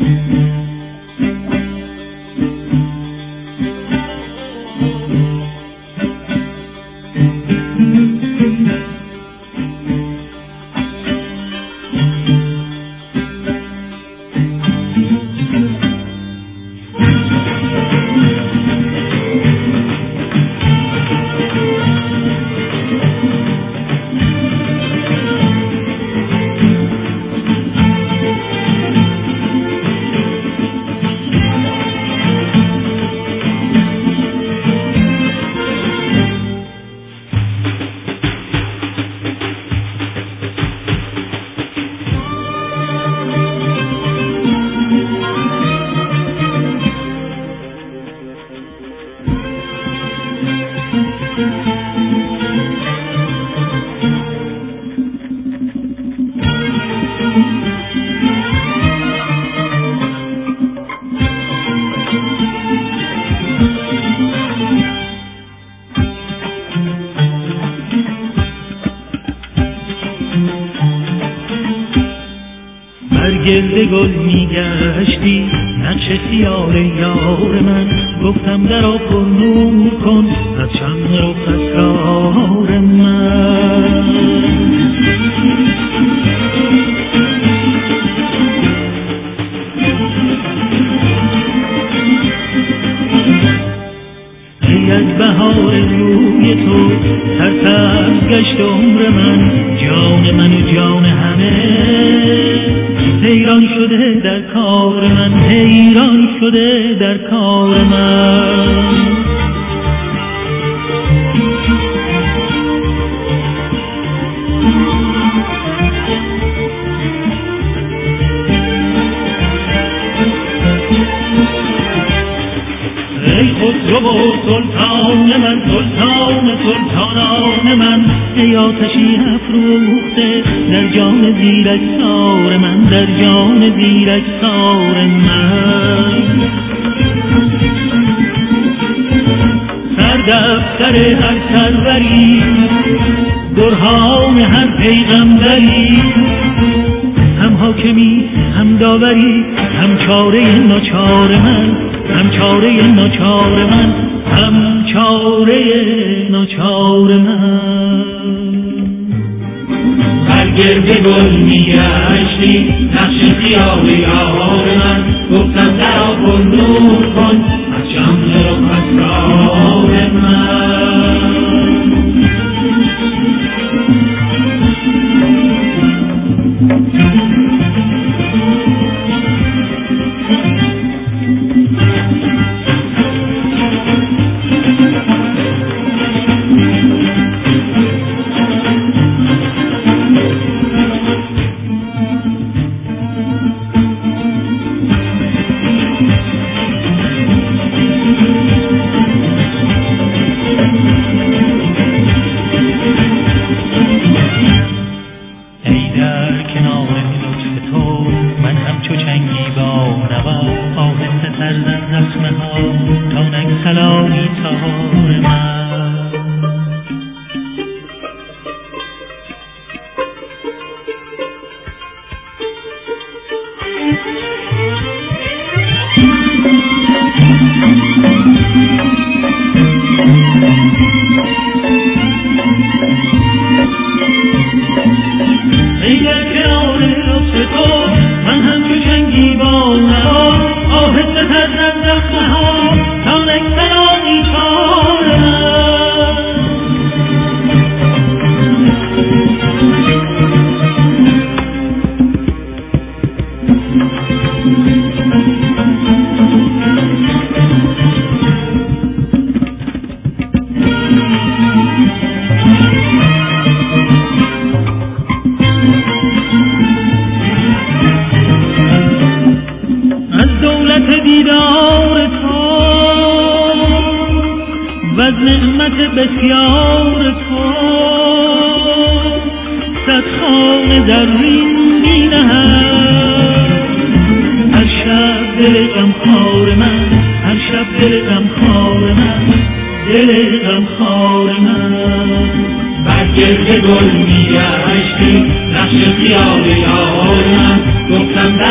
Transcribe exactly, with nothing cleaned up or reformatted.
گرد گل میگشتی نقش خیال یار من، گفتم درا پر نور کن از شمع رخ اسرار من. ای از بهار روی تو سرسبز گشت عمر من، جان من و جان همه حیران شده در کار من، حیران شده در کار من. ای خسرو و سلطان من، سلطان سلطانان من، ای آتشی افروخته در جان زیرکسار من، در جان زیرکسار من. سردفتر هر سروری، برهان هر پیغمبری، هم حاکمی هم داوری، هم چاره ناچار من، هم چاره ناچار من، هم چاره ناچار من. بر گرد گل میگشتی نقش خیال یار من، گفتم درا پر نور کن از شمع رخ اسرار من. بسیار تو صد خانه زرین می نهد، هر شب دل غمخوار من، هر شب دل غمخوار من، دل غمخوار من. بر گرد گل میگشتی نقش خیال یار من، گفتم